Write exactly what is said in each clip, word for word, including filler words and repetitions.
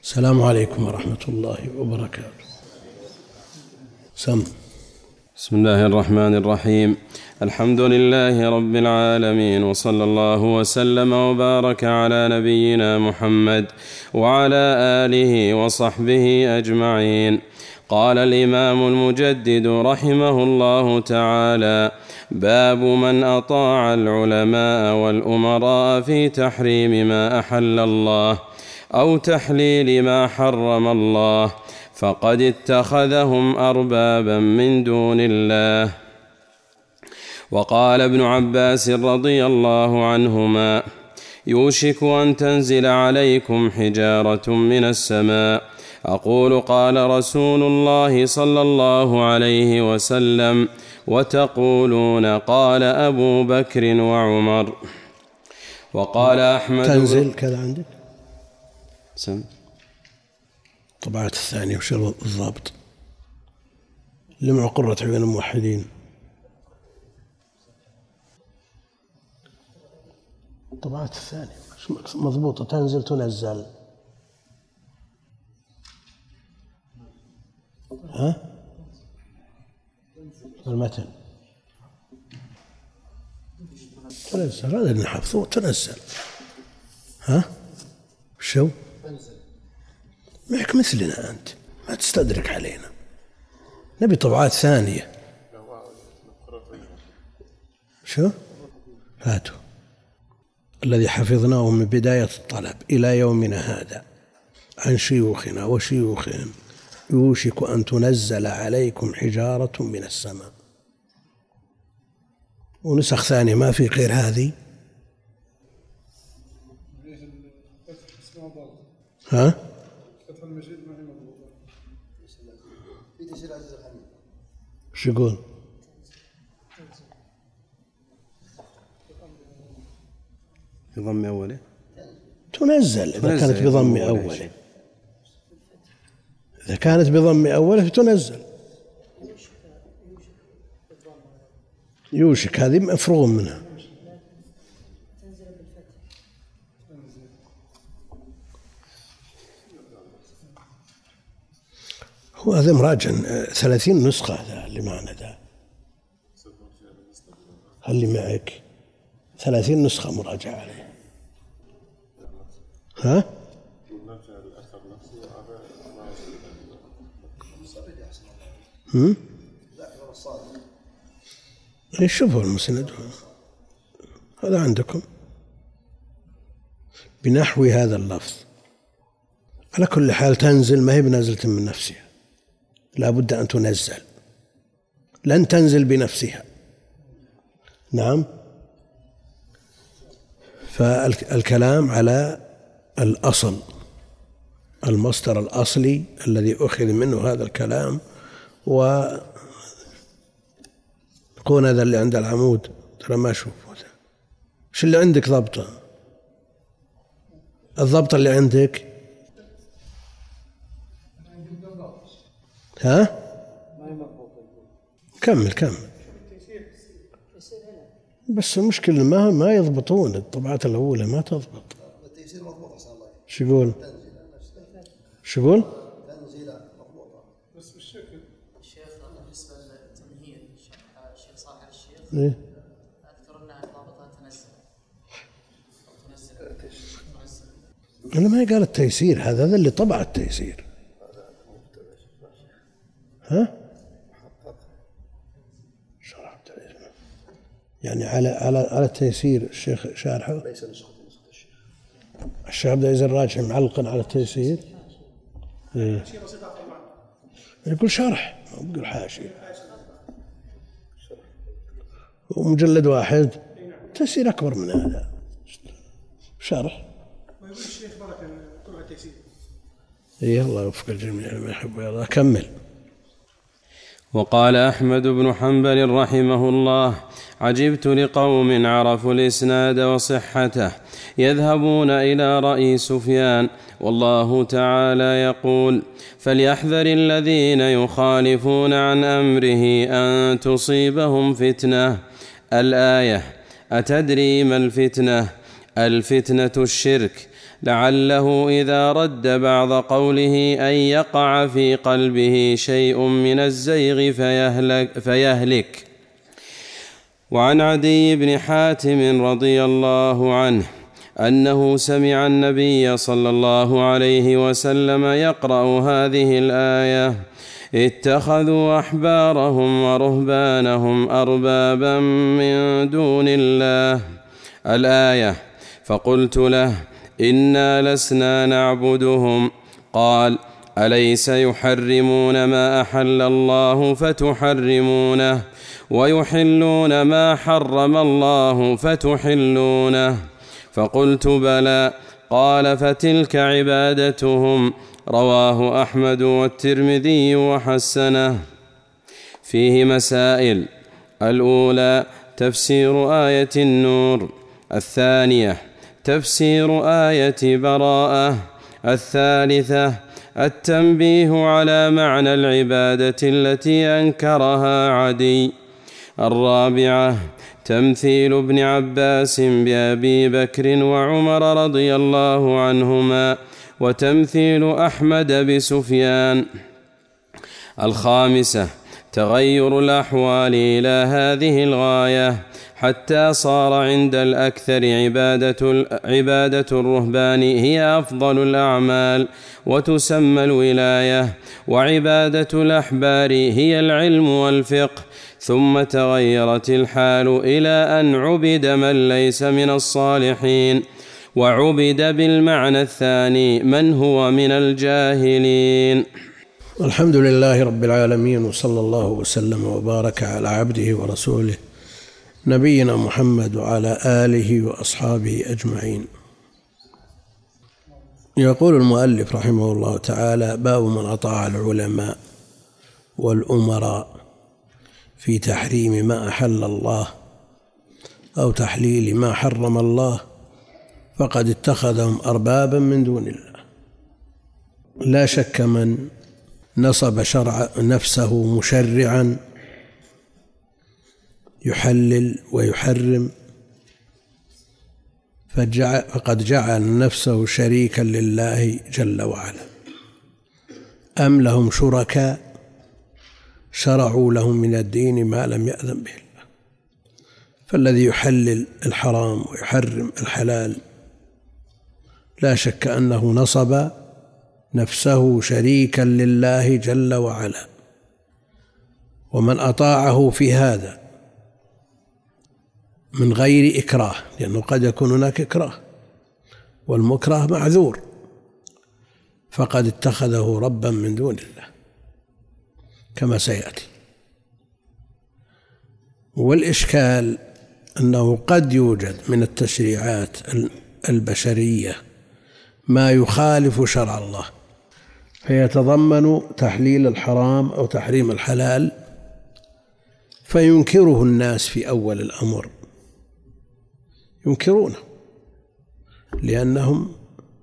السلام عليكم ورحمة الله وبركاته. سم. بسم الله الرحمن الرحيم. الحمد لله رب العالمين، وصلى الله وسلم وبارك على نبينا محمد وعلى آله وصحبه أجمعين. قال الإمام المجدد رحمه الله تعالى: باب من أطاع العلماء والأمراء في تحريم ما أحل الله أو تحليل ما حرم الله فقد اتخذهم أربابا من دون الله. وقال ابن عباس رضي الله عنهما: يوشك أن تنزل عليكم حجارة من السماء. أقول قال رسول الله صلى الله عليه وسلم، وتقولون قال أبو بكر وعمر. وقال أحمد تنزل كذا عندك سم طبعات الثانية وش الضابط؟ لمع قرة عيون الموحدين. طبعات الثانية مضبوطة. تنزل تنزل. ها؟ المتن تنزل، هذا اللي نحفظه. تنزل. ها؟ شو؟ معك مثلنا أنت، ما تستدرك علينا. نبي طبعات ثانية. شو؟ هاتوا الذي حفظناه من بداية الطلب إلى يومنا هذا عن شيوخنا وشيوخهم: يوشك أن تنزل عليكم حجارة من السماء. ونسخ ثانية ما في غير هذه. ها؟ شو يقول؟ بضم أوله تنزل إذا كانت بضم أوله. إذا كانت بضم أوله فتنزل. يوشك هذه مفروغ منها. هو هذا مراجع ثلاثين نسخة. هذا اللي معنا ذا، اللي معك ثلاثين نسخة مراجعة عليه. ها؟ هم؟ شوفوا المسند هذا عندكم بنحو هذا اللفظ. على كل حال تنزل ما هي بنازلة من نفسها، لا بد أن تنزل، لن تنزل بنفسها. نعم. فالكلام على الأصل، المصدر الأصلي الذي أخذ منه هذا الكلام. وكون هذا اللي عند العمود ترى ما أشوفه. شو اللي عندك ضبطه؟ الضبط اللي عندك ها؟ كمل كمل. بس المشكلة ما ما يضبطون. الطبعات الأولى ما تضبط. شو يقول؟ شو يقول؟ بس بالشكل الشيخ بالنسبة للتمهيد شرح الشيخ صالح الشيخ إيه؟ أذكر أنها ضابطها تنزل تنزل أنا ما قال التيسير. هذا هذا اللي طبع التيسير. ها؟ شرح التيسير يعني على على على التيسير الشيخ شارحه. ليس نسخة نسخة الشيخ. الشيخ عبد العزيز الراجحي معلقا على التيسير. إيه؟ يقول شرح، ما يقول حاشية. ومجلد واحد تيسير أكبر من هذا. شرح. ويقول الشيخ بركة طلع التيسير. إيه الله يوفق الجميع ما يحب ويرضى. كمل. وقال أحمد بن حنبل رحمه الله: عجبت لقوم عرفوا الإسناد وصحته يذهبون إلى رأي سفيان والله تعالى يقول: فليحذر الذين يخالفون عن أمره أن تصيبهم فتنة. الآية. أتدري ما الفتنة؟ الفتنة الشرك. لعله إذا رد بعض قوله أن يقع في قلبه شيء من الزيغ فيهلك, فيهلك. وعن عدي بن حاتم رضي الله عنه أنه سمع النبي صلى الله عليه وسلم يقرأ هذه الآية: اتخذوا أحبارهم ورهبانهم أربابا من دون الله، الآية. فقلت له: إنا لسنا نعبدهم. قال: أليس يحرمون ما أحل الله فتحرمونه، ويحلون ما حرم الله فتحلونه؟ فقلت: بلى. قال: فتلك عبادتهم. رواه أحمد والترمذي وحسنه. فيه مسائل: الأولى تفسير آية النور، الثانية تفسير آية براءة، الثالثة التنبيه على معنى العبادة التي أنكرها عدي، الرابعة تمثيل ابن عباس بأبي بكر وعمر رضي الله عنهما، وتمثيل أحمد بسفيان، الخامسة تغير الأحوال إلى هذه الغاية حتى صار عند الأكثر عبادة, عبادة الرهبان هي أفضل الأعمال وتسمى الولاية، وعبادة الأحبار هي العلم والفقه، ثم تغيرت الحال إلى أن عبد من ليس من الصالحين، وعبد بالمعنى الثاني من هو من الجاهلين. الحمد لله رب العالمين، وصلى الله وسلم وبارك على عبده ورسوله نبينا محمد وعلى آله وأصحابه أجمعين. يقول المؤلف رحمه الله تعالى: باب من أطاع العلماء والأمراء في تحريم ما أحل الله أو تحليل ما حرم الله فقد اتخذهم أربابا من دون الله. لا شك من نصب شرع نفسه مشرعا يحلل ويحرم فقد جعل نفسه شريكا لله جل وعلا. أم لهم شركاء شرعوا لهم من الدين ما لم يأذن به الله. فالذي يحلل الحرام ويحرم الحلال لا شك أنه نصب نفسه شريكا لله جل وعلا. ومن أطاعه في هذا من غير إكراه، لأنه قد يكون هناك إكراه والمكره معذور، فقد اتخذه ربا من دون الله كما سيأتي. والإشكال أنه قد يوجد من التشريعات البشرية ما يخالف شرع الله فيتضمن تحليل الحرام أو تحريم الحلال فينكره الناس في أول الأمر، ينكرونه لأنهم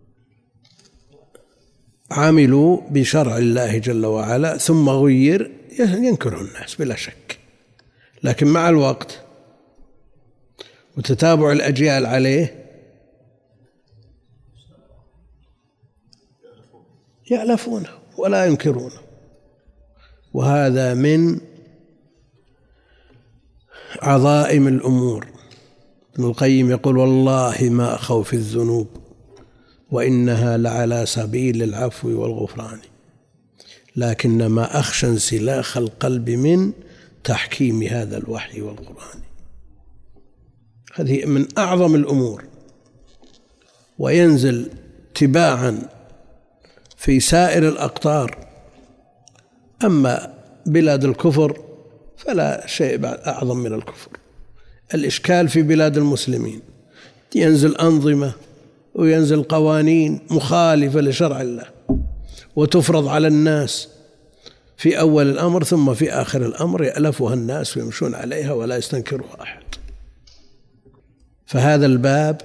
عملوا بشرع الله جل وعلا ثم غير، ينكره الناس بلا شك. لكن مع الوقت وتتابع الأجيال عليه يألفونه ولا ينكرونه. وهذا من عظائم الأمور. ابن القيم يقول: والله ما أخوف الذنوب وإنها لعلى سبيل العفو والغفران، لكن ما أخشى انسلاخ القلب من تحكيم هذا الوحي والقرآن. هذه من أعظم الأمور، وينزل تباعا في سائر الأقطار. أما بلاد الكفر فلا شيء أعظم من الكفر. الإشكال في بلاد المسلمين ينزل أنظمة وينزل قوانين مخالفة لشرع الله وتفرض على الناس في أول الأمر، ثم في آخر الأمر يألفها الناس ويمشون عليها ولا يستنكرها أحد. فهذا الباب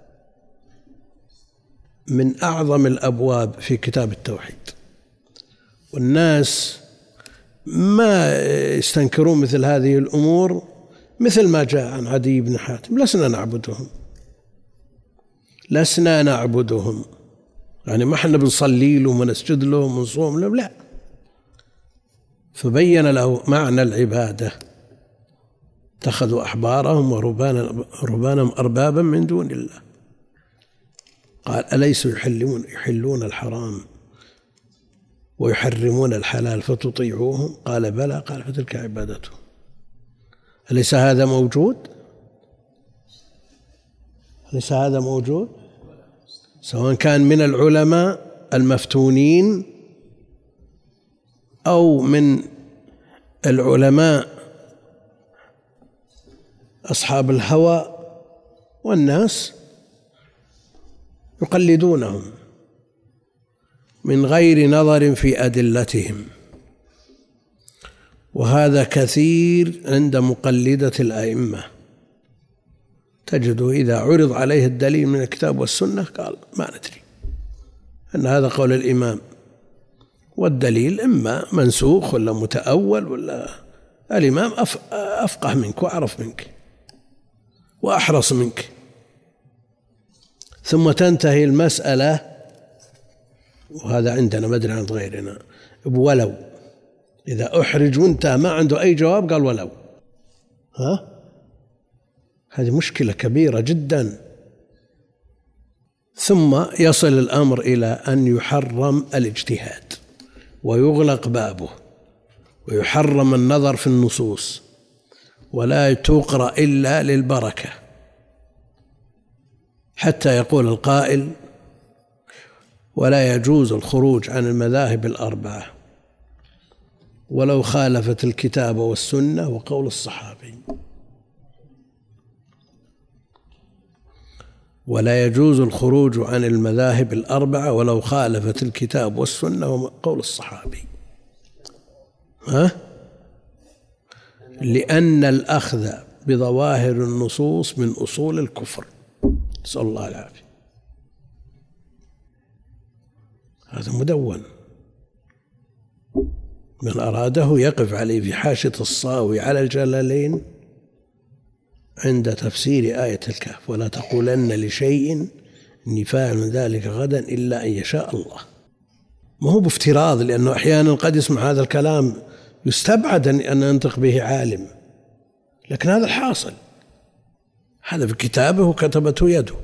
من أعظم الأبواب في كتاب التوحيد، والناس ما يستنكرون مثل هذه الأمور، مثل ما جاء عن عدي بن حاتم: لسنا نعبدهم، لسنا نعبدهم، يعني ما احنا بنصلي لهم ونسجد لهم ونصوم لهم، لا. فبين له معنى العبادة. اتخذوا أحبارهم ورهبانهم أربابا من دون الله. قال أليسوا يحلون, يحلون الحرام ويحرمون الحلال فتطيعوهم؟ قال بلى. قال فتلك عبادتهم. أليس هذا موجود؟ أليس هذا موجود؟ سواء كان من العلماء المفتونين أو من العلماء أصحاب الهوى، والناس يقلدونهم من غير نظر في أدلتهم. وهذا كثير عند مقلدة الأئمة، تجده إذا عرض عليه الدليل من الكتاب والسنة قال ما ندري أن هذا قول الإمام، والدليل إما منسوخ ولا متأول، ولا الإمام أفقه منك وأعرف منك وأحرص منك. ثم تنتهي المسألة، وهذا عندنا ما أدري عند غيرنا، ولو إذا أحرج وانت ما عنده أي جواب قال ولو. ها؟ هذه مشكلة كبيرة جدا. ثم يصل الأمر إلى أن يحرم الاجتهاد ويغلق بابه، ويحرم النظر في النصوص، ولا تقرأ إلا للبركة، حتى يقول القائل ولا يجوز الخروج عن المذاهب الأربعة ولو خالفت الكتاب والسنة وقول الصحابي. ولا يجوز الخروج عن المذاهب الأربعة ولو خالفت الكتاب والسنة وقول الصحابي. ها؟ لأن الأخذ بظواهر النصوص من أصول الكفر، نسأل الله العافية. هذا مدون، من أراده يقف عليه في حاشية الصاوي على الجلالين عند تفسير آية الكهف: ولا تقولن لشيء إني فاعل ذلك غدا إلا أن يشاء الله. ما هو بافتراض، لأنه أحيانا قد يسمع هذا الكلام يستبعد أن ينطق به عالم، لكن هذا الحاصل، هذا في كتابه وكتبته يده.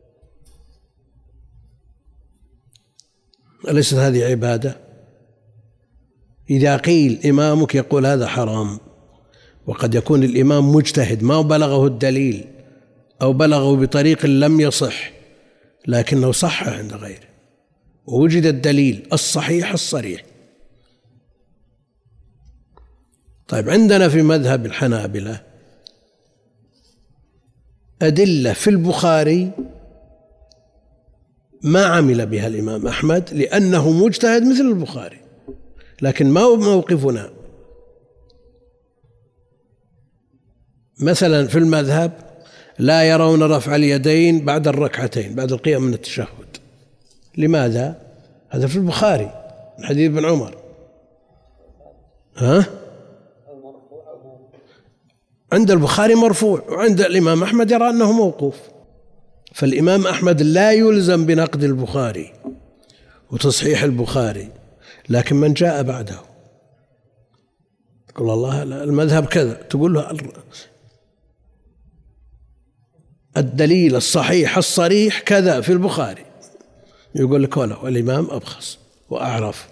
أليست هذه عبادة؟ إذا قيل إمامك يقول هذا حرام، وقد يكون الإمام مجتهد ما بلغه الدليل أو بلغه بطريق لم يصح، لكنه صح عند غيره ووجد الدليل الصحيح الصريح. طيب، عندنا في مذهب الحنابلة أدلة في البخاري ما عمل بها الإمام أحمد لأنه مجتهد مثل البخاري، لكن ما هو موقفنا. مثلا في المذهب لا يرون رفع اليدين بعد الركعتين بعد القيام من التشهد. لماذا؟ هذا في البخاري من حديث ابن عمر. ها؟ عند البخاري مرفوع، وعند الإمام أحمد يرى أنه موقوف. فالإمام أحمد لا يلزم بنقد البخاري وتصحيح البخاري، لكن من جاء بعده تقول الله المذهب كذا، تقول له الدليل الصحيح الصريح كذا في البخاري، يقول لك ولا، والإمام أبخص وأعرف.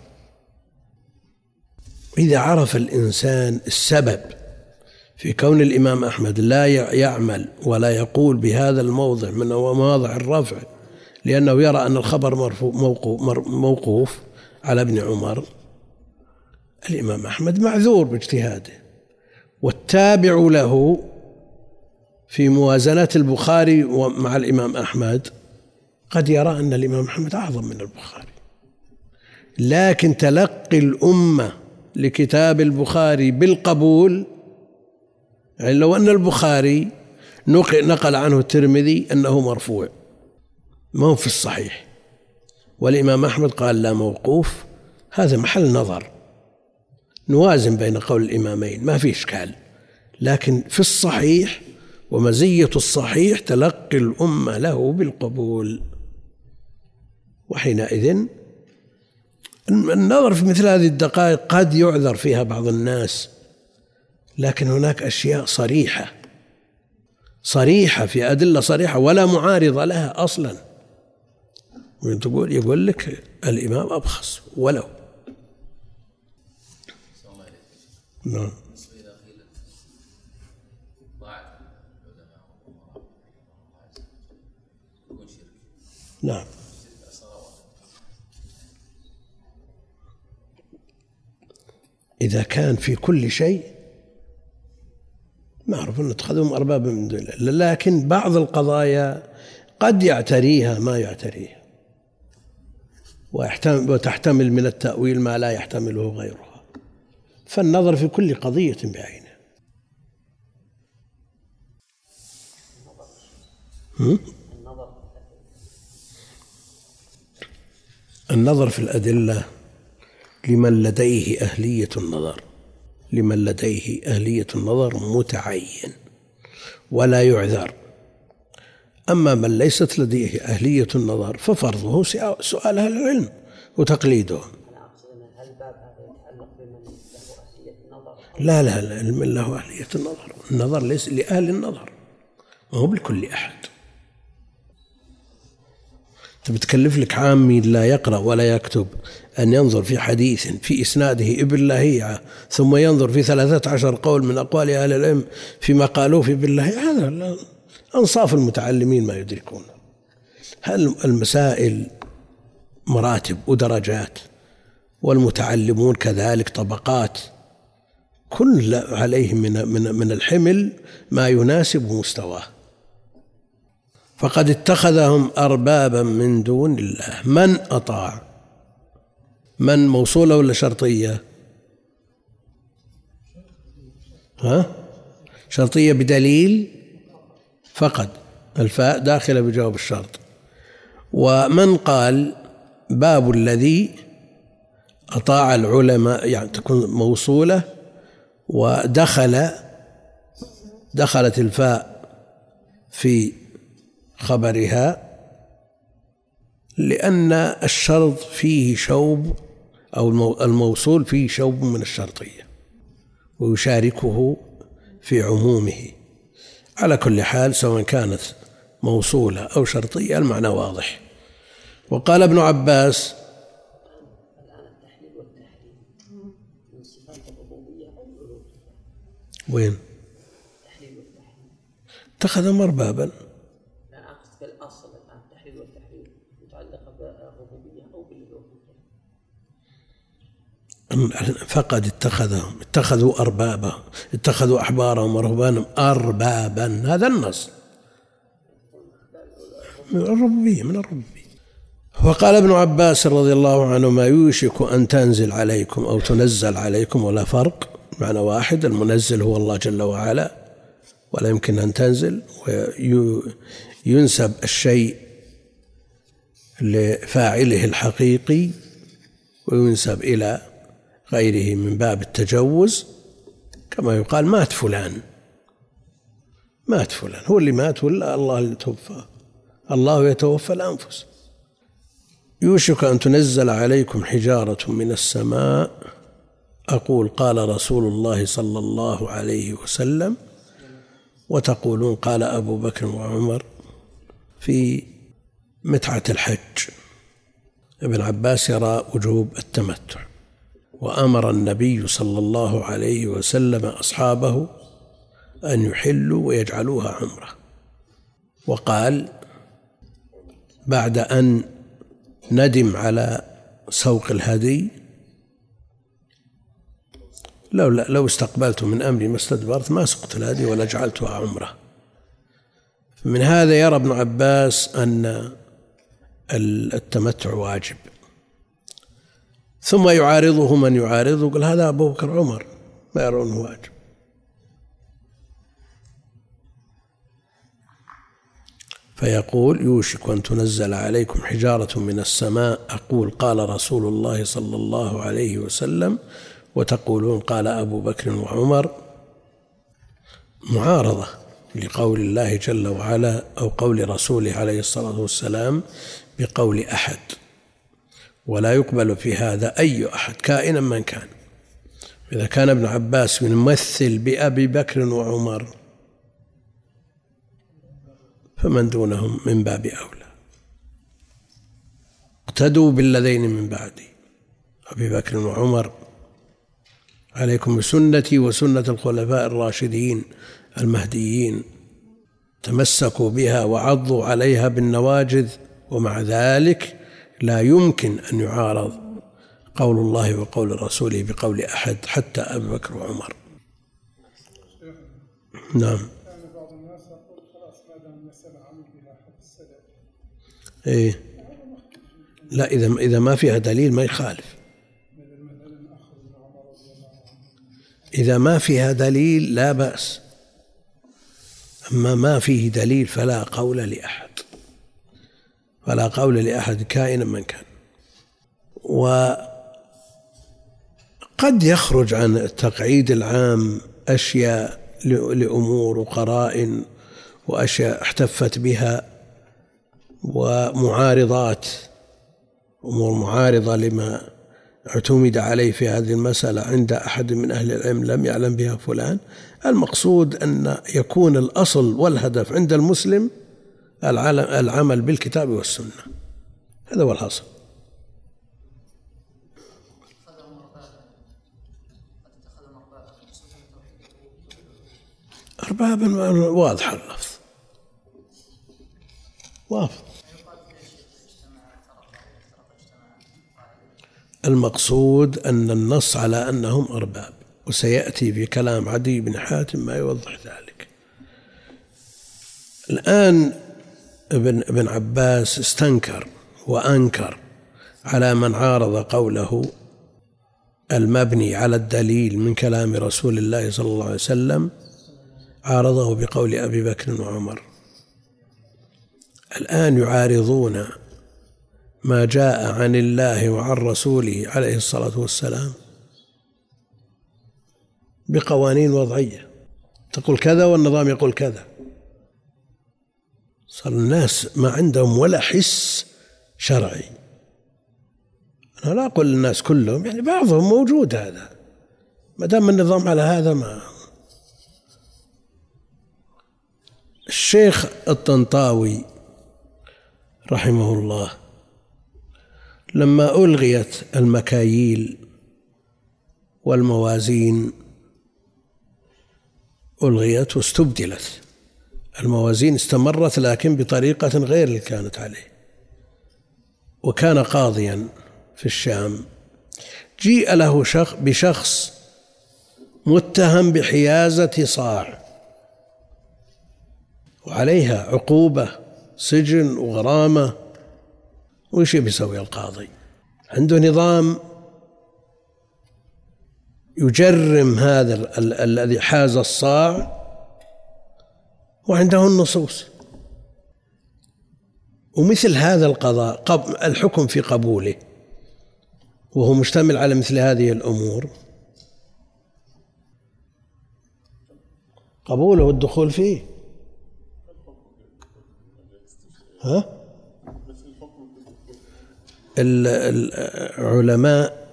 إذا عرف الإنسان السبب في كون الإمام أحمد لا يعمل ولا يقول بهذا الموضع من مواضع الرفع لأنه يرى أن الخبر موقوف على ابن عمر، الإمام أحمد معذور باجتهاده. والتابع له في موازنة البخاري مع الإمام أحمد قد يرى أن الإمام أحمد أعظم من البخاري، لكن تلقي الأمة لكتاب البخاري بالقبول، يعني لو أن البخاري نقل عنه الترمذي أنه مرفوع ما هو في الصحيح، والإمام أحمد قال لا موقوف، هذا محل نظر، نوازن بين قول الإمامين ما في إشكال، لكن في الصحيح ومزية الصحيح تلقي الأمة له بالقبول. وحينئذ النظر في مثل هذه الدقائق قد يعذر فيها بعض الناس، لكن هناك أشياء صريحة صريحة في أدلة صريحة ولا معارضة لها أصلا، تقول يقول لك الإمام أبخص ولو نعم. نعم إذا كان في كل شيء نعرف أن نتخذهم أربابا من دون الله، لكن بعض القضايا قد يعتريها ما يعتريها، وتحتمل من التأويل ما لا يحتمله غيرها، فالنظر في كل قضية بعينها. النظر في الأدلة لمن لديه أهلية النظر، لمن لديه أهلية النظر متعين ولا يعذر. أما من ليست لديه أهلية النظر ففرضه سؤال أهل العلم وتقليدهم. لا لا لا من له أهلية النظر، النظر ليس لأهل النظر، ما هو لكل أحد. تبي تكلف لك عامي لا يقرأ ولا يكتب أن ينظر في حديث في إسناده ابن لهيعة ثم ينظر في ثلاثة عشر قول من أقوال أهل العلم فيما قالوه في ابن لهيعة؟ هذا أنصاف المتعلمين ما يدركون. هل المسائل مراتب ودرجات، والمتعلمون كذلك طبقات، كل عليهم من من من الحمل ما يناسب مستواه. فقد اتخذهم أربابا من دون الله. من أطاع؟ من موصولة ولا شرطية؟ ها؟ شرطية بدليل فقد، الفاء داخلة بجواب الشرط. ومن قال باب الذي أطاع العلماء، يعني تكون موصولة ودخل دخلت الفاء في خبرها، لأن الشرط فيه شوب أو الموصول فيه شوب من الشرطية ويشاركه في عمومه. على كل حال سواء كانت موصولة أو شرطية المعنى واضح. وقال ابن عباس وين اتخذهم أربابا؟ فقد اتخذهم، اتخذوا أربابا، اتخذوا أحبارهم ورهبانهم أربابا، هذا النص من الربوبية من الربوبية. وقال ابن عباس رضي الله عنه ما يوشك أن تنزل عليكم أو تنزل عليكم ولا فرق، معنى واحد، المنزل هو الله جل وعلا ولا يمكن أن تنزل، وينسب الشيء لفاعله الحقيقي وينسب إلى غيره من باب التجوز، كما يقال مات فلان، مات فلان، هو اللي مات ولا الله اللي توفى؟ الله يتوفى الأنفس. يوشك أن تنزل عليكم حجارة من السماء أقول قال رسول الله صلى الله عليه وسلم، وتقولون قال أبو بكر وعمر في متعة الحج. ابن عباس يرى وجوب التمتع، وأمر النبي صلى الله عليه وسلم أصحابه أن يحلوا ويجعلوها عمرة، وقال بعد أن ندم على سوق الهدي لو, لو استقبلت من أمري ما استدبرت ما سقت الهدي ولا جعلتها عمرة. من هذا يرى ابن عباس أن التمتع واجب، ثم يعارضه من يعارضه يقول هذا أبو بكر عمر ما يرونه واجب. فيقول يوشك أن تنزل عليكم حجارة من السماء أقول قال رسول الله صلى الله عليه وسلم، وتقولون قال أبو بكر وعمر. معارضة لقول الله جل وعلا أو قول رسوله عليه الصلاة والسلام بقول أحد، ولا يقبل في هذا أي أحد كائنا من كان. إذا كان ابن عباس يمثل بأبي بكر وعمر فمن دونهم من باب أولى. اقتدوا بالذين من بعدي أبي بكر وعمر، عليكم بسنتي وسنة الخلفاء الراشدين المهديين، تمسكوا بها وعضوا عليها بالنواجذ. ومع ذلك لا يمكن أن يعارض قول الله وقول رسوله بقول أحد حتى أبي بكر وعمر. نعم. إيه لا، إذا إذا ما فيها دليل ما يخالف. إذا ما فيها دليل لا بأس، أما ما فيه دليل فلا قول لأحد، فلا قول لأحد كائنا من كان. وقد يخرج عن التقعيد العام أشياء لأمور وقرائن وأشياء احتفت بها ومعارضات، أمور معارضة لما اعتمد عليه في هذه المسألة عند أحد من أهل العلم لم يعلم بها فلان. المقصود أن يكون الأصل والهدف عند المسلم العمل بالكتاب والسنة، هذا هو الحاصل. أربابا واضح اللفظ، واضح. المقصود أن النص على أنهم أرباب، وسيأتي في كلام عدي بن حاتم ما يوضح ذلك. الآن ابن, ابن عباس استنكر وأنكر على من عارض قوله المبني على الدليل من كلام رسول الله صلى الله عليه وسلم، عارضه بقول أبي بكر وعمر. الآن يعارضون ما جاء عن الله وعن رسوله عليه الصلاة والسلام بقوانين وضعية، تقول كذا والنظام يقول كذا. صار الناس ما عندهم ولا حس شرعي. أنا لا أقول للناس كلهم، يعني بعضهم موجود هذا، ما دام النظام على هذا. ما الشيخ الطنطاوي رحمه الله لما ألغيت المكاييل والموازين، ألغيت واستبدلت الموازين، استمرت لكن بطريقة غير اللي كانت عليه، وكان قاضيا في الشام. جيء له شخص بشخص متهم بحيازة صاع وعليها عقوبة سجن وغرامة، وش بيسوي القاضي؟ عنده نظام يجرم هذا الذي حاز الصاع، وعنده النصوص. ومثل هذا القضاء الحكم في قبوله وهو مشتمل على مثل هذه الأمور، قبوله والدخول فيه. ها؟ العلماء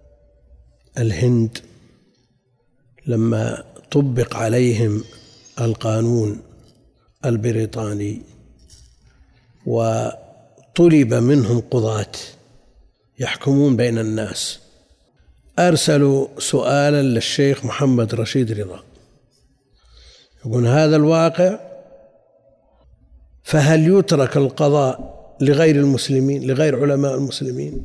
الهند لما طبق عليهم القانون البريطاني وطلب منهم قضاة يحكمون بين الناس، أرسلوا سؤالا للشيخ محمد رشيد رضا، يقول هذا الواقع، فهل يترك القضاء لغير المسلمين، لغير علماء المسلمين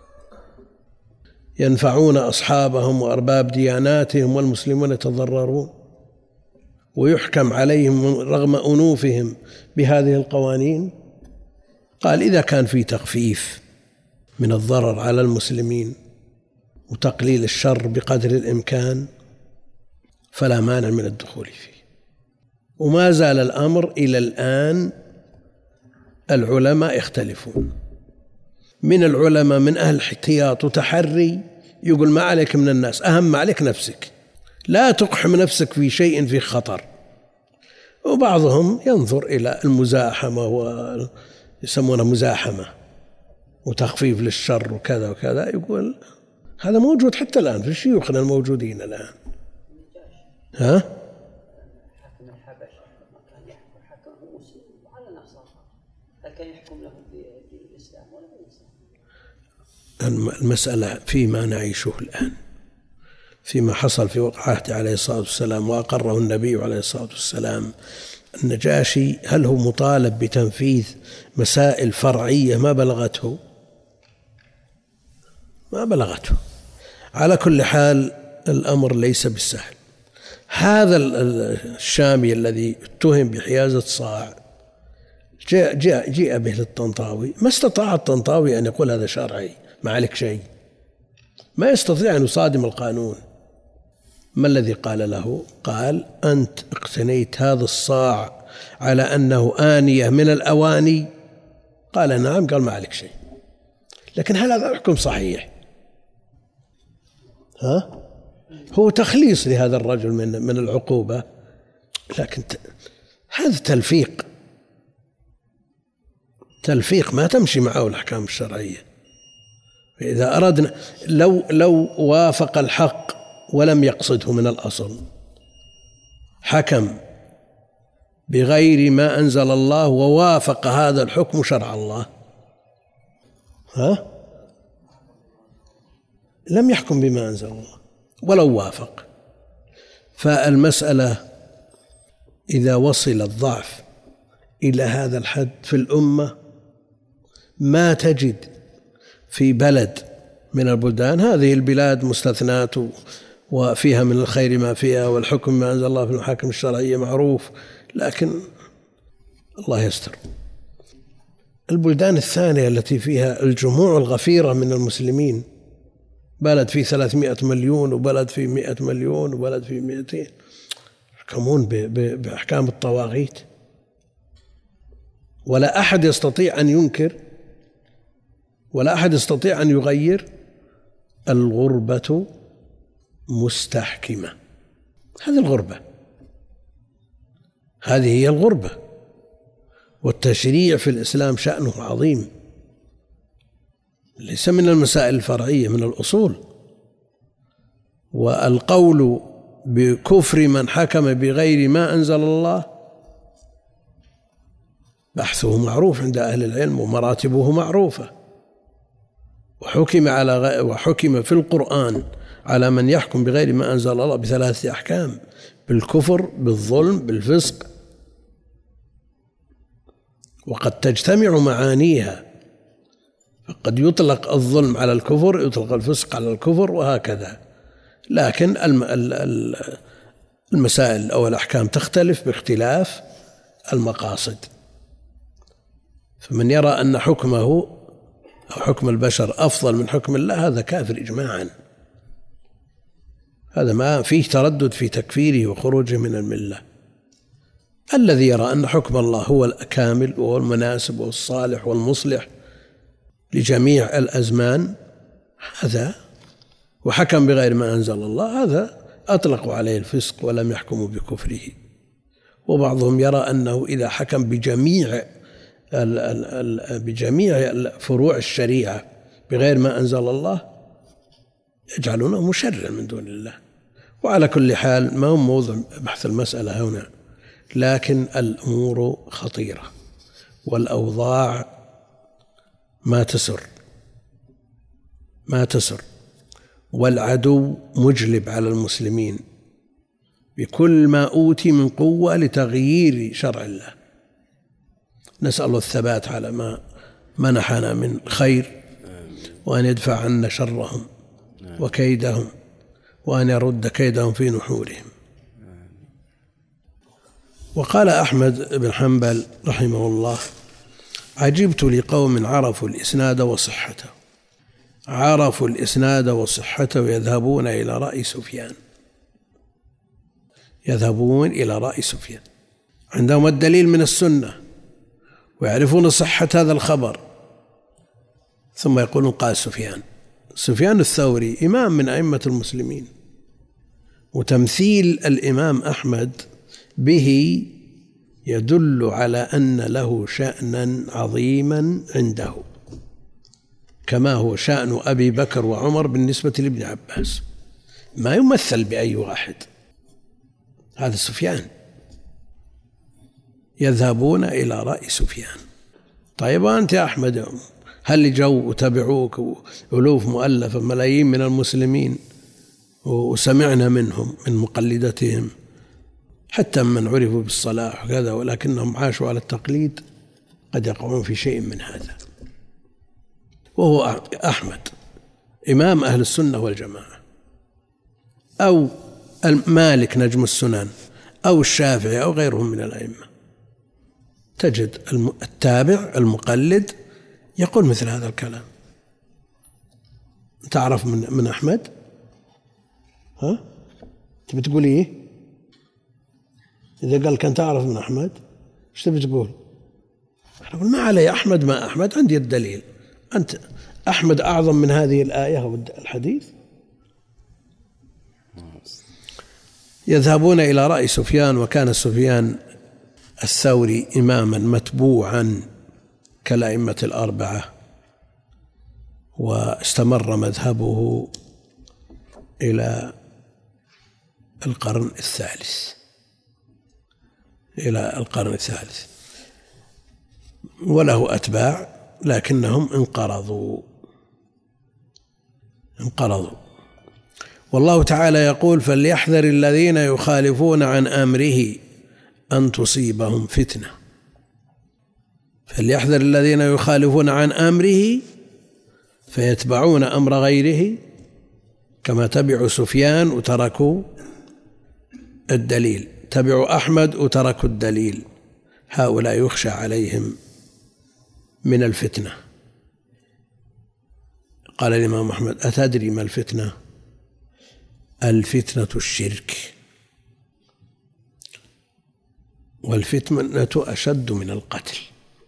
ينفعون أصحابهم وأرباب دياناتهم والمسلمون يتضررون، ويحكم عليهم رغم أنوفهم بهذه القوانين؟ قال إذا كان في تخفيف من الضرر على المسلمين وتقليل الشر بقدر الإمكان فلا مانع من الدخول فيه. وما زال الأمر إلى الآن العلماء يختلفون، من العلماء من أهل احتياط وتحري يقول ما عليك من الناس، أهم ما عليك نفسك، لا تقحم نفسك في شيء في خطر. وبعضهم ينظر إلى المزاحمة ويسمونها مزاحمة وتخفيف للشر وكذا وكذا، يقول هذا موجود حتى الآن في شيوخنا الموجودين الآن. ها؟ حاكم الحبشة كان يحكم حكم مسلم وعلى نصارى، هل كان يحكم له بالإسلام ولا بالإسلام؟ المسألة فيما نعيشه الآن، فيما حصل في وقت عهده عليه الصلاة والسلام وأقره النبي عليه الصلاة والسلام. النجاشي هل هو مطالب بتنفيذ مسائل فرعية ما بلغته؟ ما بلغته. على كل حال الأمر ليس بالسهل. هذا الشامي الذي اتهم بحيازة صاع جاء جاء جاء به للطنطاوي، ما استطاع الطنطاوي أن يقول هذا شرعي ما عليك شيء، ما يستطيع أن يصادم القانون. ما الذي قال له؟ قال أنت اقتنيت هذا الصاع على أنه آنية من الأواني؟ قال نعم. قال ما عليك شيء. لكن هل هذا حكم صحيح؟ ها؟ هو تخليص لهذا الرجل من من العقوبة، لكن هذا تلفيق تلفيق ما تمشي معه الأحكام الشرعية. إذا أردنا لو لو وافق الحق ولم يقصده من الأصل، حكم بغير ما أنزل الله ووافق هذا الحكم شرع الله، ها؟ لم يحكم بما أنزل الله ولو وافق. فالمسألة إذا وصل الضعف إلى هذا الحد في الأمة، ما تجد في بلد من البلدان، هذه البلاد مستثنات وفيها من الخير ما فيها والحكم ما أنزل الله في المحاكم الشرعية معروف، لكن الله يستر. البلدان الثانية التي فيها الجموع الغفيرة من المسلمين، بلد فيه ثلاثمائة مليون وبلد فيه مئة مليون وبلد فيه مئتين، يحكمون بأحكام الطواغيت، ولا أحد يستطيع أن ينكر ولا أحد يستطيع أن يغير. الغربة مستحكمة، هذه الغربة، هذه هي الغربة. والتشريع في الإسلام شأنه عظيم، ليس من المسائل الفرعية، من الأصول. والقول بكفر من حكم بغير ما أنزل الله بحثه معروف عند أهل العلم ومراتبه معروفة. وحكم على وحكم في القرآن على من يحكم بغير ما أنزل الله بثلاثة أحكام: بالكفر، بالظلم، بالفسق. وقد تجتمع معانيها، فقد يطلق الظلم على الكفر، يطلق الفسق على الكفر، وهكذا. لكن المسائل أو الأحكام تختلف باختلاف المقاصد. فمن يرى أن حكمه أو حكم البشر أفضل من حكم الله هذا كافر إجماعا، هذا ما فيه تردد في تكفيره وخروجه من الملة. الذي يرى أن حكم الله هو الكامل وهو المناسب والصالح والمصلح لجميع الأزمان هذا، وحكم بغير ما أنزل الله، هذا أطلقوا عليه الفسق ولم يحكموا بكفره. وبعضهم يرى أنه إذا حكم بجميع بجميع فروع الشريعة بغير ما أنزل الله يجعلونه مشرعا من دون الله. وعلى كل حال ما هو موضوع بحث المسألة هنا، لكن الأمور خطيرة والأوضاع ما تسر ما تسر والعدو مجلب على المسلمين بكل ما أوتي من قوة لتغيير شرع الله. نسأل الله الثبات على ما منحنا من خير، وأن يدفع عنا شرهم وكيدهم، وأن يرد كيدهم في نحورهم. وقال أحمد بن حنبل رحمه الله: عجبت لقوم عرفوا الإسناد وصحته عرفوا الإسناد وصحته يذهبون إلى رأي سفيان يذهبون إلى رأي سفيان عندهم الدليل من السنة ويعرفون صحة هذا الخبر، ثم يقولون قال سفيان. سفيان الثوري إمام من أئمة المسلمين، وتمثيل الإمام أحمد به يدل على أن له شأنا عظيما عنده، كما هو شأن أبي بكر وعمر بالنسبة لابن عباس، ما يمثل بأي واحد. هذا سفيان، يذهبون إلى رأي سفيان. طيب أنت يا أحمد، هل جو وتبعوك ألوف مؤلفة ملايين من المسلمين وسمعنا منهم من مقلدتهم حتى من عرفوا بالصلاح وكذا، ولكنهم عاشوا على التقليد، قد يقعون في شيء من هذا. وهو أحمد إمام أهل السنة والجماعة، أو مالك نجم السنن، أو الشافعي، أو غيرهم من الأئمة، تجد التابع المقلد يقول مثل هذا الكلام. تعرف من من أحمد؟ ها؟ تبي تقول إيه؟ إذا قال كان تعرف من أحمد إيش تبي تقول؟ أقول ما علي، أحمد ما أحمد، عندي الدليل. أنت أحمد أعظم من هذه الآية والحديث؟ يذهبون إلى رأي سفيان، وكان سفيان الثوري إماما متبوعا كالأئمة الأربعة، واستمر مذهبه إلى القرن الثالث إلى القرن الثالث وله أتباع، لكنهم انقرضوا انقرضوا والله تعالى يقول: فليحذر الذين يخالفون عن أمره أن تصيبهم فتنة. فليحذر الذين يخالفون عن أمره فيتبعون أمر غيره، كما تبعوا سفيان وتركوا الدليل، تبعوا أحمد وتركوا الدليل. هؤلاء يخشى عليهم من الفتنة. قال الإمام أحمد: أتدري ما الفتنة؟ الفتنة الشرك، والفتنة أشد من القتل،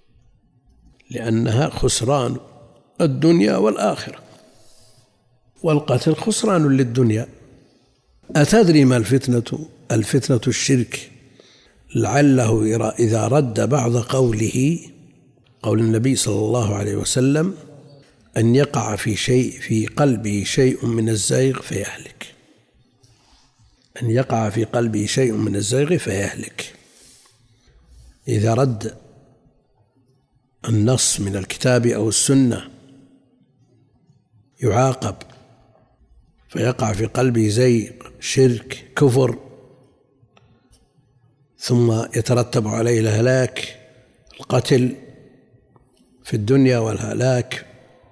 لأنها خسران الدنيا والآخرة، والقتل خسران للدنيا. أتدري ما الفتنة؟ الفتنة الشرك، لعله إذا رد بعض قوله، قول النبي صلى الله عليه وسلم: أن يقع في شيء في قلبه شيء من الزيغ فيهلك، أن يقع في قلبه شيء من الزيغ فيهلك. إذا رد النص من الكتاب أو السنة يعاقب، فيقع في قلبه زيغ، شرك، كفر، ثم يترتب عليه الهلاك، القتل في الدنيا والهلاك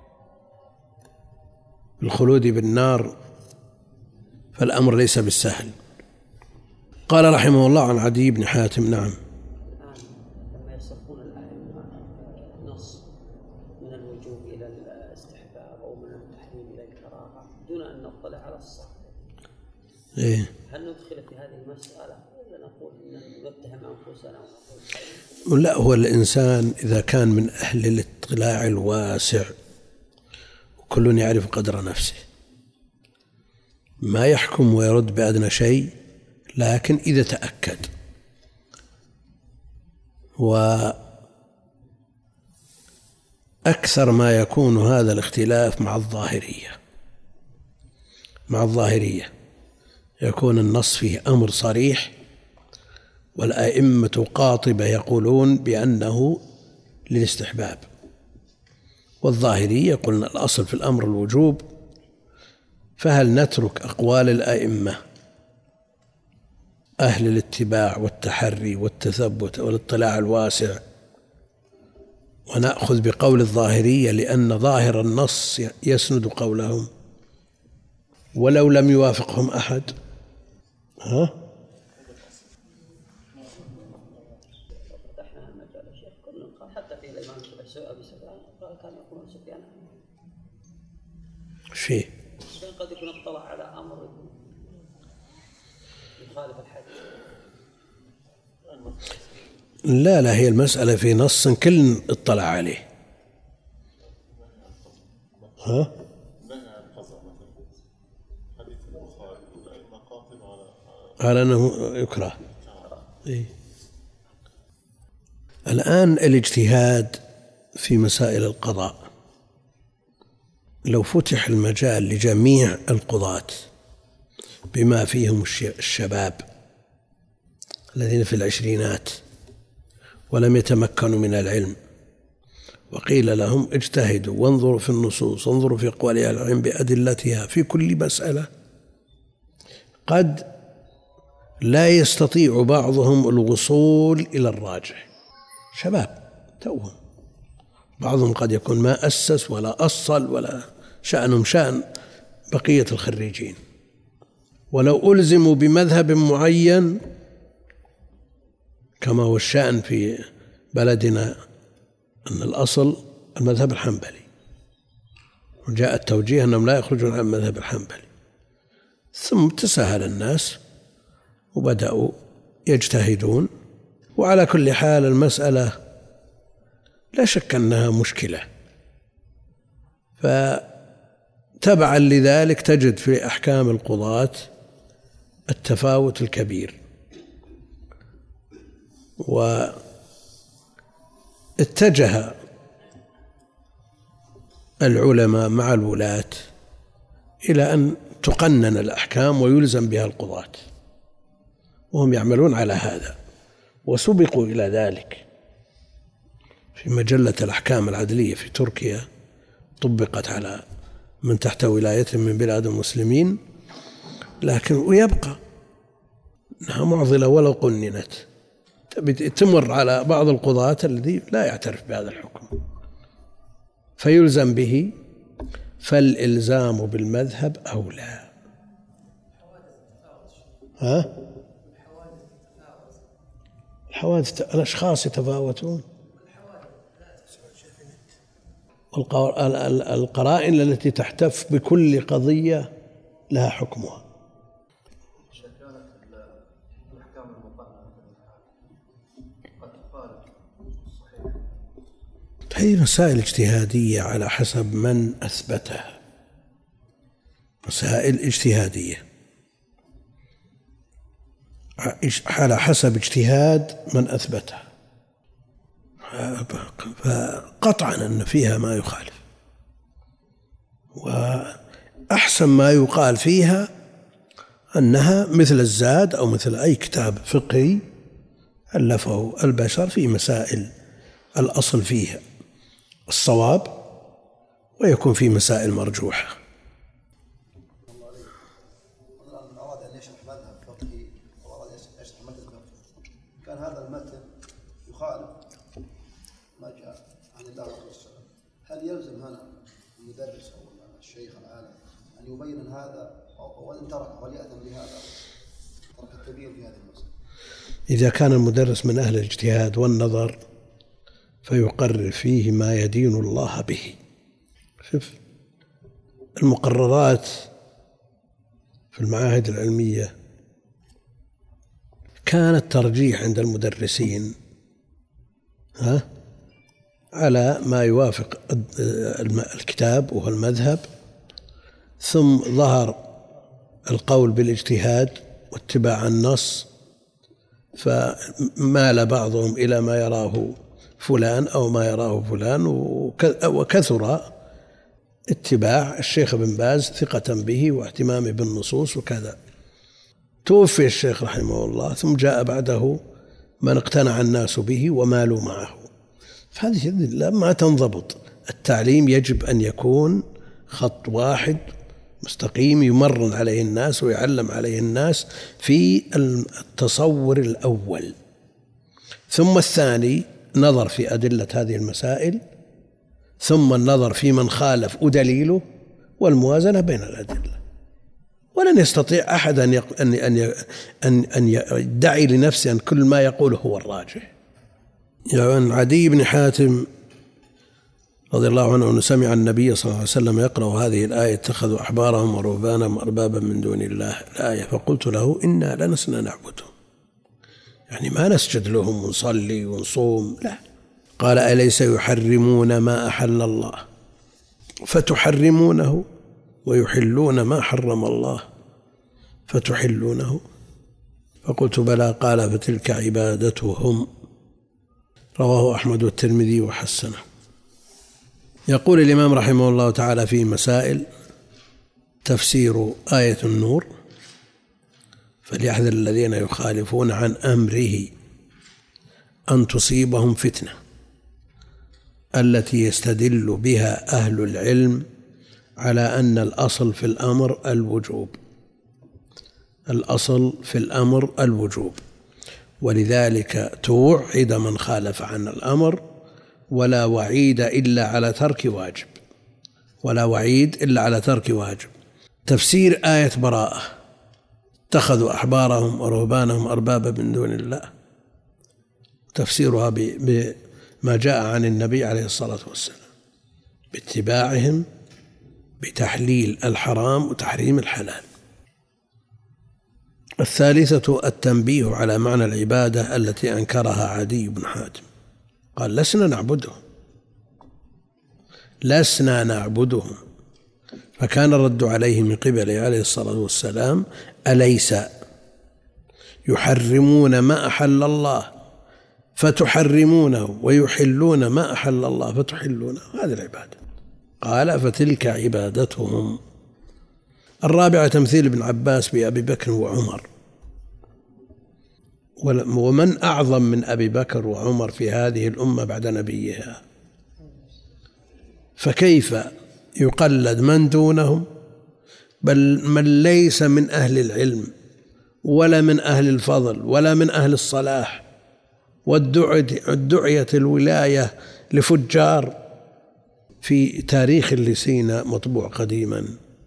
الخلود بالنار، فالأمر ليس بالسهل. قال رحمه الله عن عدي بن حاتم: نعم. لما يصرفون الآية نص من الوجوب إلى الاستحباب أو من التحريم إلى الكراهة دون أن نطلع على الصح، إيه؟ هل ندخل في هذه المسألة ولا نقول إن نتهم أنفسنا ونقول؟ لا، هو الإنسان إذا كان من أهل الاطلاع الواسع وكل يعرف قدر نفسه ما يحكم ويرد بأدنى شيء، لكن إذا تأكد. وأكثر ما يكون هذا الاختلاف مع الظاهرية مع الظاهرية يكون النص فيه أمر صريح، والأئمة قاطبة يقولون بأنه للاستحباب، والظاهرية يقولون الأصل في الأمر الوجوب. فهل نترك أقوال الأئمة أهل الاتباع والتحري والتثبت والاطلاع الواسع ونأخذ بقول الظاهرية لأن ظاهر النص يسند قولهم ولو لم يوافقهم أحد؟ ها؟ حتى في الإمام أبي سفيان كان يقول سفيان شيء قد يكون اطلع على أمر يخالف الحديث. لا لا هي المسألة في نص كل اطلع عليه. ها؟ قال أنه يكره. إيه؟ الآن الاجتهاد في مسائل القضاء لو فتح المجال لجميع القضاة بما فيهم الشباب الذين في العشرينات ولم يتمكنوا من العلم، وقيل لهم اجتهدوا وانظروا في النصوص وانظروا في أقوال أهل العلم بأدلتها في كل مسألة، قد لا يستطيع بعضهم الوصول إلى الراجح. شباب توهم، بعضهم قد يكون ما أسس ولا أصل ولا شأنهم شأن بقية الخريجين، ولو ألزموا بمذهب معين كما هو الشأن في بلدنا أن الأصل المذهب الحنبلي، وجاء التوجيه أنهم لا يخرجون عن المذهب الحنبلي، ثم تساهل الناس وبدأوا يجتهدون. وعلى كل حال المسألة لا شك أنها مشكلة، فتبعا لذلك تجد في أحكام القضاة التفاوت الكبير، واتجه العلماء مع الولاة إلى أن تقنن الأحكام ويلزم بها القضاة، وهم يعملون على هذا وسبقوا إلى ذلك. في مجلة الأحكام العدلية في تركيا طبقت على من تحت ولاية من بلاد المسلمين، لكن ويبقى أنها معضلة ولو قننت، تمر على بعض القضاة الذي لا يعترف بهذا الحكم فيلزم به، فالإلزام بالمذهب أولى. ها؟ الحوادث الأشخاص يتفاوتون، القرائن التي تحتف بكل قضية لها حكمها. هذه مسائل اجتهادية على حسب من أثبتها، مسائل اجتهادية على حسب اجتهاد من أثبتها، فقطعا أن فيها ما يخالف، وأحسن ما يقال فيها أنها مثل الزاد أو مثل أي كتاب فقهي ألفه البشر في مسائل الأصل فيها الصواب، ويكون في مسائل مرجوحة. أراد أن يشرح مذهب فقهي وأراد أن يشرح مذهب فقهي، كان هذا المتن يخالف ما جاء عن الله والرسول، هل يلزم هنا المدرس أو الشيخ العالم أن يبين هذا، وإن ترك وليأثم بهذا ترك التبيين في هذه المسألة؟ إذا كان المدرس من أهل الاجتهاد والنظر فيقرر فيه ما يدين الله به. شوف المقررات في المعاهد العلمية كان الترجيح عند المدرسين ها على ما يوافق الكتاب وهو المذهب، ثم ظهر القول بالاجتهاد واتباع النص، فمال بعضهم إلى ما يراه فلان أو ما يراه فلان، وكثر اتباع الشيخ بن باز ثقة به واهتمامه بالنصوص وكذا. توفي الشيخ رحمه الله، ثم جاء بعده من اقتنع الناس به ومالوا معه. فهذه لما تنضبط التعليم يجب أن يكون خط واحد مستقيم يمرن عليه الناس ويعلم عليه الناس في التصور الأول، ثم الثاني نظر في أدلة هذه المسائل، ثم النظر في من خالف ودليله، والموازنة بين الأدلة. ولن يستطيع أحد أن أن أن أن يدعي لنفسه أن كل ما يقوله هو الراجح. يعني عدي بن حاتم رضي الله عنه أنه سمع النبي صلى الله عليه وسلم يقرأ هذه الآية: اتخذوا أحبارهم ورهبانهم أربابا من دون الله، الآية، فقلت له: إنا لنسنا نعبدهم، يعني ما نسجد لهم ونصلي ونصوم، لا. قال: أليس يحرمون ما أحل الله فتحرمونه ويحلون ما حرم الله فتحلونه؟ فقلت: بلى. قال: فتلك عبادتهم. رواه أحمد والترمذي وحسنه. يقول الإمام رحمه الله تعالى في مسائل تفسير آية النور: فليحذر الذين يخالفون عن أمره أن تصيبهم فتنة التي يستدل بها أهل العلم على أن الأصل في الأمر الوجوب. الأصل في الأمر الوجوب، ولذلك توعد من خالف عن الأمر، ولا وعيد إلا على ترك واجب، ولا وعيد إلا على ترك واجب. تفسير آية براءة: اتخذوا أحبارهم ورهبانهم أربابا من دون الله، تفسيرها بما جاء عن النبي عليه الصلاة والسلام باتباعهم بتحليل الحرام وتحريم الحلال. الثالثة التنبيه على معنى العبادة التي أنكرها عدي بن حاتم، قال: لسنا نعبدهم لسنا نعبدهم فكان الرد عليه من قبله عليه الصلاة والسلام: أليس يحرمون ما أحل الله فتحرمونه ويحلون ما أحل الله فتحلونه؟ هذه العبادة. قال: فتلك عبادتهم. الرابعة تمثيل ابن عباس بأبي بكر وعمر. ومن أعظم من أبي بكر وعمر في هذه الأمة بعد نبيها؟ فكيف يقلد من دونهم، بل من ليس من أهل العلم ولا من أهل الفضل ولا من أهل الصلاح، والدعية الولاية لفجار. في تاريخ اللي سينا مطبوع قديما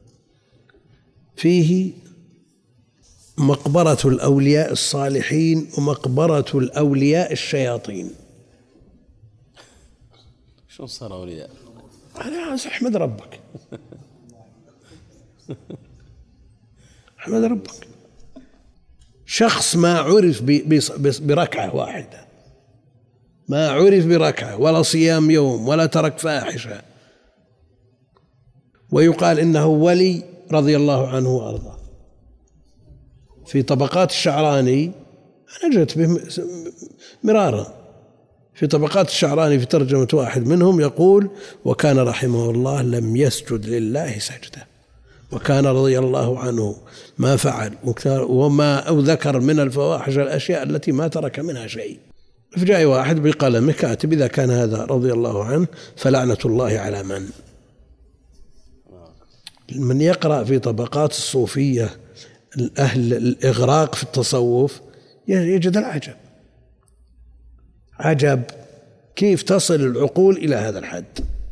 فيه مقبرة الأولياء الصالحين ومقبرة الأولياء الشياطين. شو صار أولياء؟ أنا أحمد ربك أحمد ربك. شخص ما عرف بركعة واحدة، ما عرف بركعة ولا صيام يوم ولا ترك فاحشة، ويقال إنه ولي رضي الله عنه وأرضاه. في طبقات الشعراني، أنا جئت به مرارا، في طبقات الشعراني في ترجمة واحد منهم يقول: وكان رحمه الله لم يسجد لله سجدة، وكان رضي الله عنه ما فعل وما أو ذكر من الفواحش الأشياء التي ما ترك منها شيء. فجاء واحد بقلمه كاتب: إذا كان هذا رضي الله عنه فلعنة الله على من من يقرأ في طبقات الصوفية أهل الإغراق في التصوف يجد العجب. عجب كيف تصل العقول إلى هذا الحد،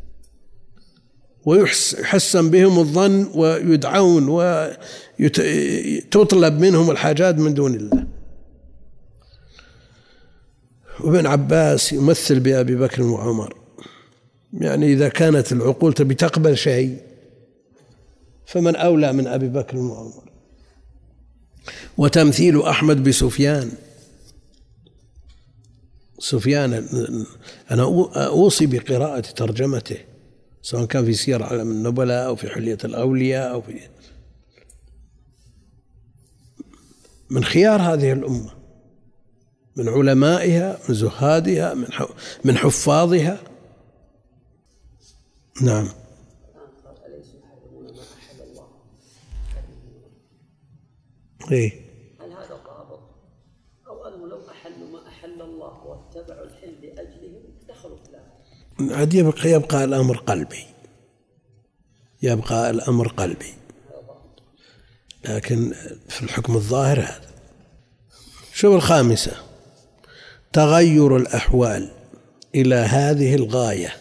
ويحسن بهم الظن ويدعون وتطلب منهم الحاجات من دون الله. وابن عباس يمثل بأبي بكر وعمر، يعني إذا كانت العقول تبي تقبل شيء فمن أولى من أبي بكر وعمر. وتمثيل أحمد بسفيان. سفيان أنا أوصي بقراءة ترجمته، سواء كان في سير علم النبلاء أو في حلية الأولياء أو في من خيار هذه الأمة، من علمائها، من زهادها، من من حفاظها. نعم. إيه؟ هل هذا ضابط، أو أنه لو أحلوا ما أحل الله واتبعوا الحل لأجلهم دخلوا في الآية؟ عاد يبقى يبقى الأمر قلبي، يبقى الأمر قلبي، لكن في الحكم الظاهر هذا. شوف الخامسة: تغير الأحوال إلى هذه الغاية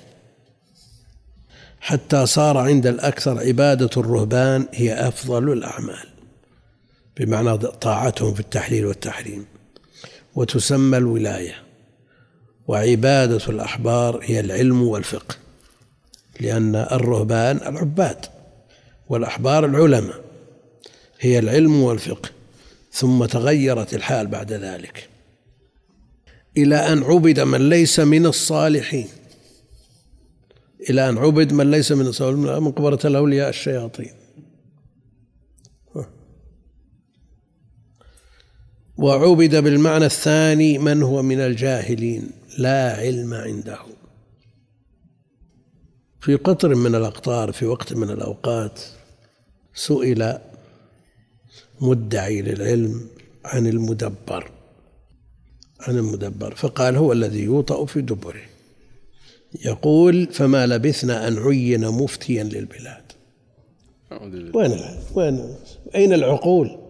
حتى صار عند الأكثر عبادة الرهبان هي أفضل الأعمال، بمعنى طاعتهم في التحليل والتحريم، وتسمى الولاية. وعبادة الأحبار هي العلم والفقه، لأن الرهبان العباد والأحبار العلماء، هي العلم والفقه. ثم تغيرت الحال بعد ذلك إلى أن عبد من ليس من الصالحين، إلى أن عبد من ليس من الصالحين، من مقبرة الأولياء الشياطين. وعبد بالمعنى الثاني من هو من الجاهلين لا علم عنده. في قطر من الأقطار في وقت من الأوقات سئل مدعي للعلم عن المدبر عن المدبر فقال هو الذي يوطأ في دبره. يقول فما لبثنا أن عين مفتيا للبلاد. وين وين أين العقول؟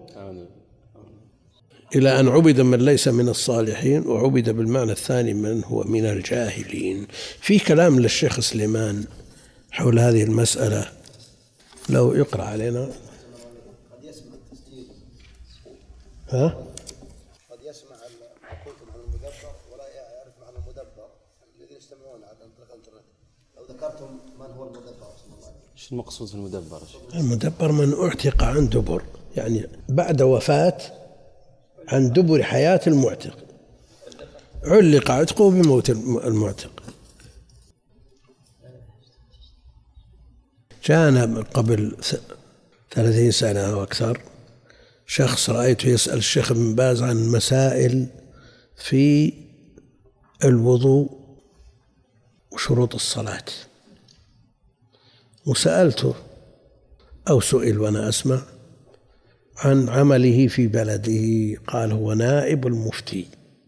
إلى أن عبد من ليس من الصالحين وعبد بالمعنى الثاني من هو من الجاهلين. في كلام للشيخ سليمان حول هذه المسألة لو يقرأ علينا. قد يسمع التسجيل ها؟ قد يسمع ما قلتم عن المدبر ولا يعرف معنى المدبر الذين يستمعون على الانترنت. لو ذكرتم من هو المدبر ايش المقصود في المدبر؟ المدبر من اعتق عن دبر، يعني بعد وفاة عن دبر حياة المعتق، علق عتقه بموت المعتق. كان قبل ثلاثين سنة أو أكثر شخص رأيته يسأل الشيخ ابن باز عن مسائل في الوضوء وشروط الصلاة، وسألته أو سئل وأنا أسمع عن عمله في بلده، قال هو نائب المفتي،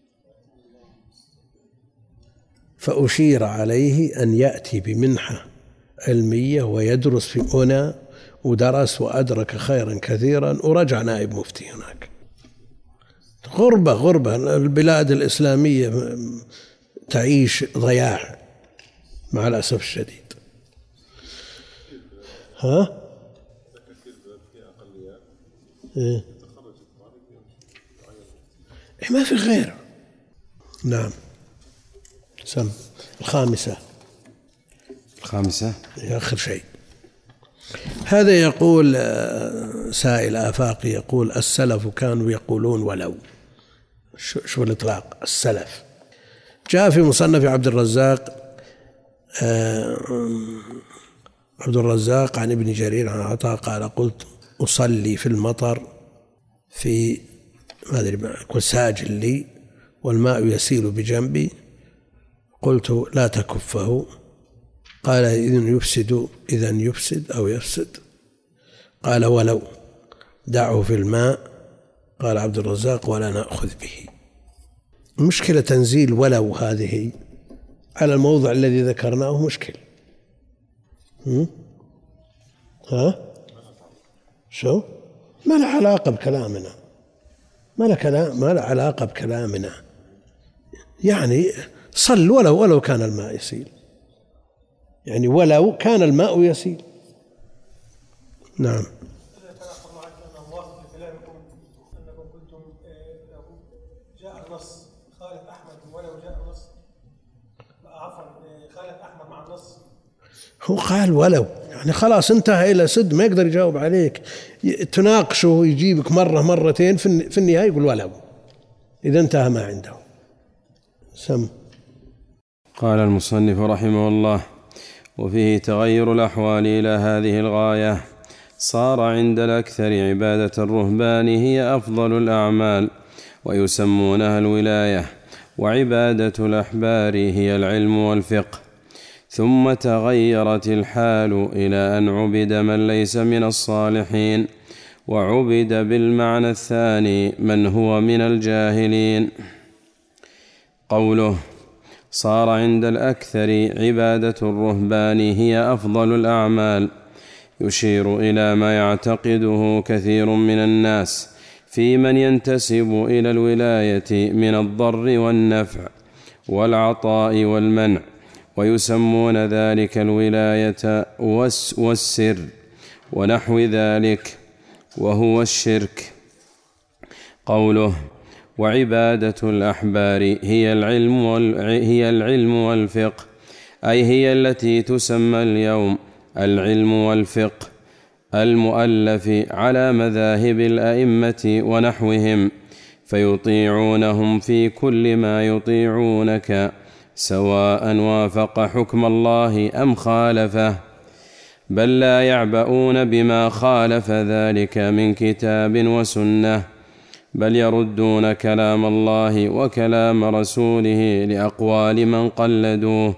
فأشير عليه أن يأتي بمنحة علمية ويدرس في هنا، ودرس وأدرك خيرا كثيرا ورجع نائب مفتي هناك. غربة غربة البلاد الإسلامية تعيش ضياع مع الأسف الشديد. ها؟ إيه؟ ما في غير. نعم. سم الخامسة الخامسة آخر شيء. هذا يقول سائل آفاقي يقول السلف كانوا يقولون ولو. شو الإطلاق؟ السلف جاء في مصنف عبد الرزاق عبد الرزاق عن ابن جرير عن عطاء قال قلت أصلي في المطر في ما أدري قل ساجل لي والماء يسيل بجنبي، قلت لا تكفه، قال إذن يفسد إذن يفسد أو يفسد، قال ولو دعه في الماء، قال عبد الرزاق ولا نأخذ به. مشكلة تنزيل ولو هذه على الموضع الذي ذكرناه مشكل. ها شو ما له علاقة بكلامنا، ما له كلام ما له علاقة بكلامنا. يعني صل ولو ولو كان الماء يسيل، يعني ولو كان الماء يسيل. نعم. جاء النص خالف أحمد ولو جاء النص عفوا خالف أحمد مع النص. هو قال ولو، يعني خلاص انتهى إلى سد ما يقدر يجاوب عليك، تناقشه يجيبك مرة مرتين في النهاية يقول ولو، إذا انتهى ما عنده. سم. قال المصنف رحمه الله: وفيه تغير الأحوال إلى هذه الغاية، صار عند الأكثر عبادة الرهبان هي أفضل الأعمال ويسمونها الولاية، وعبادة الأحبار هي العلم والفقه. ثم تغيرت الحال إلى أن عبد من ليس من الصالحين، وعبد بالمعنى الثاني من هو من الجاهلين. قوله صار عند الأكثر عبادة الرهبان هي أفضل الأعمال يشير إلى ما يعتقده كثير من الناس في من ينتسب إلى الولاية من الضر والنفع والعطاء والمنع، ويسمون ذلك الولاية والسر ونحو ذلك، وهو الشرك. قوله وعبادة الأحبار هي العلم هي العلم والفقه، أي هي التي تسمى اليوم العلم والفقه المؤلف على مذاهب الأئمة ونحوهم، فيطيعونهم في كل ما يطيعونك سواء وافق حكم الله أم خالفه، بل لا يعبؤون بما خالف ذلك من كتاب وسنة، بل يردون كلام الله وكلام رسوله لأقوال من قلدوه،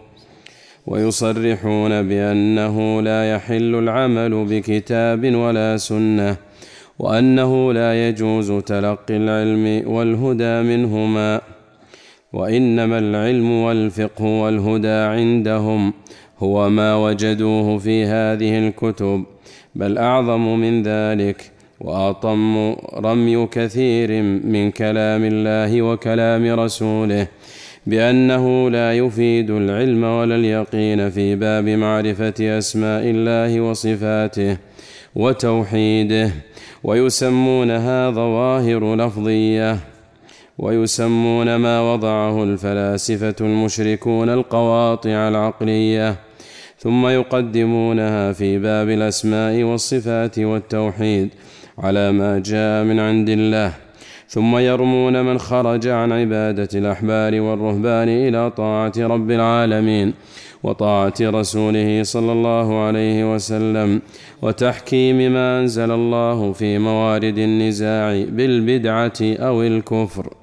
ويصرحون بأنه لا يحل العمل بكتاب ولا سنة، وأنه لا يجوز تلقي العلم والهدى منهما، وإنما العلم والفقه والهدى عندهم هو ما وجدوه في هذه الكتب، بل أعظم من ذلك وأطم رمي كثير من كلام الله وكلام رسوله بأنه لا يفيد العلم ولا اليقين في باب معرفة أسماء الله وصفاته وتوحيده، ويسمونها ظواهر لفظية، ويسمون ما وضعه الفلاسفة المشركون القواطع العقلية، ثم يقدمونها في باب الأسماء والصفات والتوحيد على ما جاء من عند الله، ثم يرمون من خرج عن عبادة الأحبار والرهبان إلى طاعة رب العالمين وطاعة رسوله صلى الله عليه وسلم وتحكيم ما أنزل الله في موارد النزاع بالبدعة أو الكفر.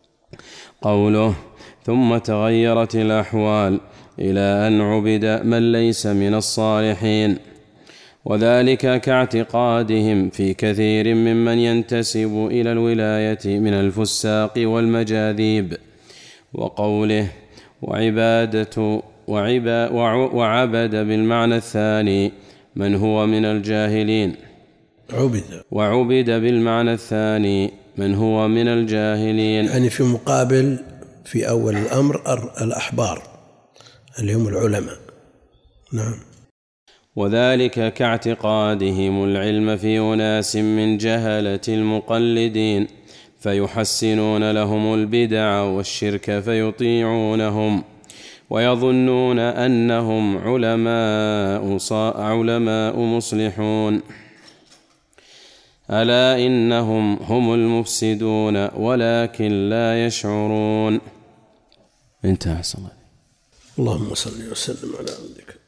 قوله ثم تغيرت الأحوال إلى أن عبد من ليس من الصالحين، وذلك كاعتقادهم في كثير ممن ينتسب إلى الولاية من الفساق والمجاذيب. وقوله وعبادة وعبا وعبد بالمعنى الثاني من هو من الجاهلين، عبد وعبد بالمعنى الثاني من هو من الجاهلين، يعني في مقابل في أول الأمر الأحبار اللي هم العلماء. نعم. وذلك كاعتقادهم العلم في أناس من جهلة المقلدين فيحسنون لهم البدع والشرك فيطيعونهم، ويظنون أنهم علماء علماء مصلحون، ألا إنهم هم المفسدون ولكن لا يشعرون. انتهى صلاة. اللهم صل وسلم على عبدك